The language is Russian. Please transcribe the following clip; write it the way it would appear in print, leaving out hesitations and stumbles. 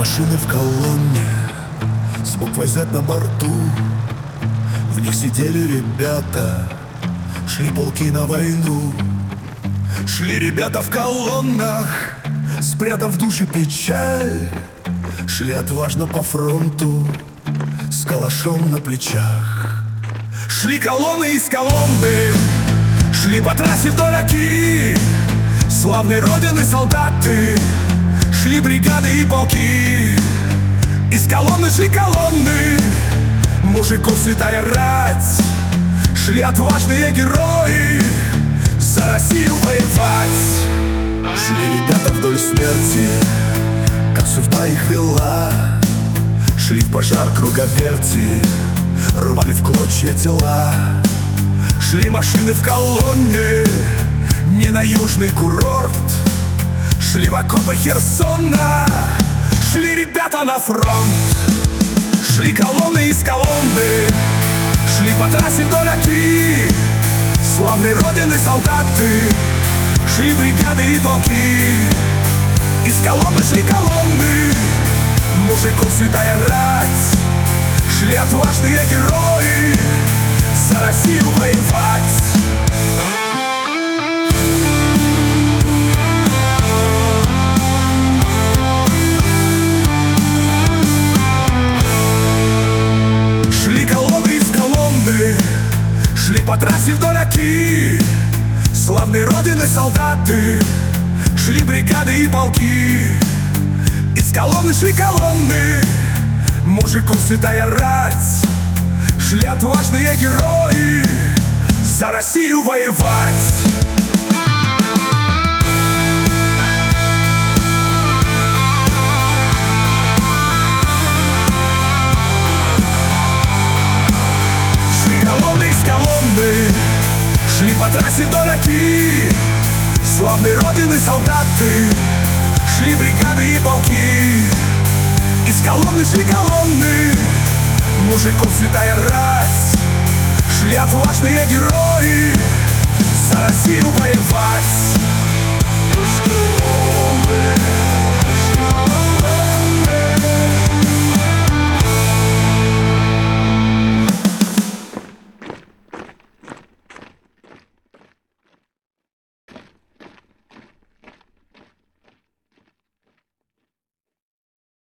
машины в колонне с буквой Z на борту. В них сидели ребята, шли полки на войну. Шли ребята в колоннах, спрятав в душе печаль. Шли отважно по фронту, с калашом на плечах. Шли колонны из Коломбы, шли по трассе вдоль Оки. Славной родины солдаты, шли бригады и полки. Из колонны шли колонны, мужиков святая рать. Шли отважные герои, за Россию воевать. Шли ребята вдоль смерти, как судьба их вела. Шли в пожар круговерти, рвали в клочья тела. Шли машины в колонне, не на южный курорт. Шли в окопы Херсона, шли ребята на фронт. Шли колонны из Коломбы, шли по трассе вдоль Оки. Славной родины солдаты, шли бригады и полки. Из Коломбы шли колонны, мужиков святая рать. Шли отважные герои, за Россию воевать. Шли колонны из Коломбы, шли по трассе вдоль Оки. Славной родины солдаты, шли бригады и полки. Из колонны шли колонны, мужиков святая рать. Шли отважные герои, за Россию воевать. Шли колонны из Коломбы, шли по трассе вдоль Оки. Славной родины солдаты, шли бригады и полки. Из колонны шли колонны, мужиков святая рать. Шли отважные герои, за Россию воевать.